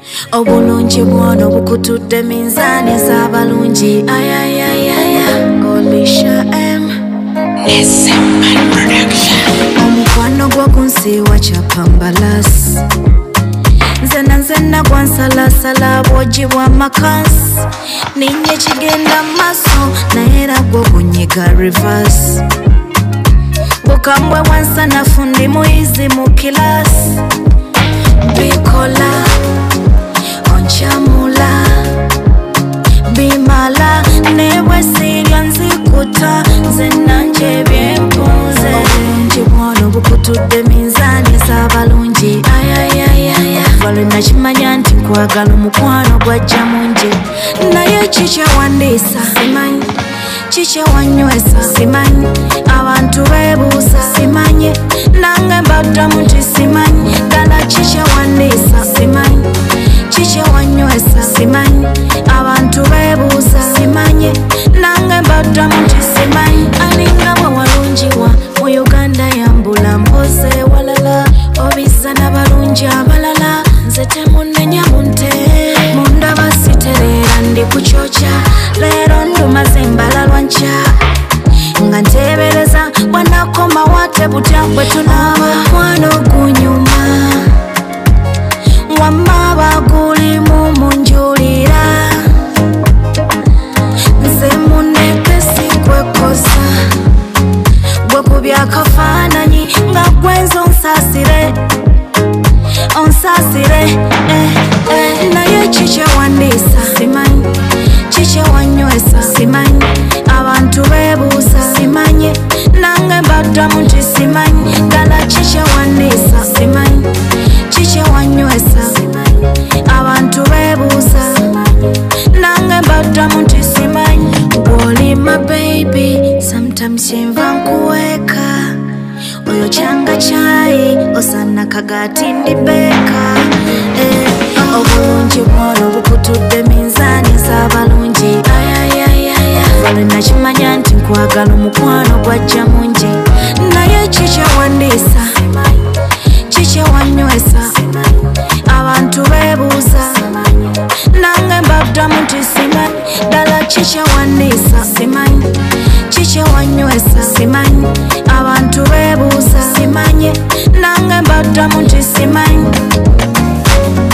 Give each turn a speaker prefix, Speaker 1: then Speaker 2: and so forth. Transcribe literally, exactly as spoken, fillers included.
Speaker 1: Obulungi bwono bukutudde minzaani z'abalungi. Ayayayaya Olisha M Neseman Production. Omukwano gwo kunsi wakyapa mbalasi, nzena nzena gwansalasala bwogibwa makansi. Ninye kigenda maso naye era gwo gunyiga reverse. Bukambwe wansanafu ndi muyizi mu kilasi. Bikola onchamula bimala nebwe sirya nzikuta nze nanje byempunze. Obulungi bwono bukutudde minzaani z'abalungi. Ayayayaya vale nakimanya nti nkwagala omukwano gwajja mungi. Naye kikyawandiisa simanyi, kikyawanywesa simanyi, abantu beebuuza simanyi, nange mbaddamu nti simanyi. Ddala kikyawandiisa simanyi, kikyawanywesa simanyi, abantu beebuuza simanyi, nange mbaddamu nti simanyi. Alinga bwe walungiwa mu Uganda yambula mpoze walala, obizza n'abalungi abalala. Nze temunnenya munte mundaba sitereera ndi ku kyokya. Leero ndumaze mbalalwa nkya nga nteebereza bwanakoma wate butya bwe tunaaba. Mukwano gunyuma wamma bagulimu munjulira, nze muneke sikwekosa gwe kubya akafaananyi nga gwenze onsasire onsasire eh, eh. Naye kikyawandiisa simanyi, kikyawanywesa simanyi, abantu beebuuza simanyi, nange mbaddamu nti simanyi. Ddala kikyawandiisa simanyi, kikyawanywesa abantu beebuuza nange mbaddamu nti simanyi. Gw'oli my baby sometimes kyenva nkuweeka, oyo kyanga kyayi osana kagati ndi beeka eh. Obulungi bwono bukutudde minzaani z'abalungi. Ayayayaya vale nakimanya nti nkwagala omukwano gwajja mungi. Naye kikyawandiisa kikyawanywesa abantu beebuuza nange mbaddamu nti simanyi. Ddala kikyawandiisa simanyi, kikyawanywesa simanyi, abantu beebuuza simanyi, nange mbaddamu nti simanyi.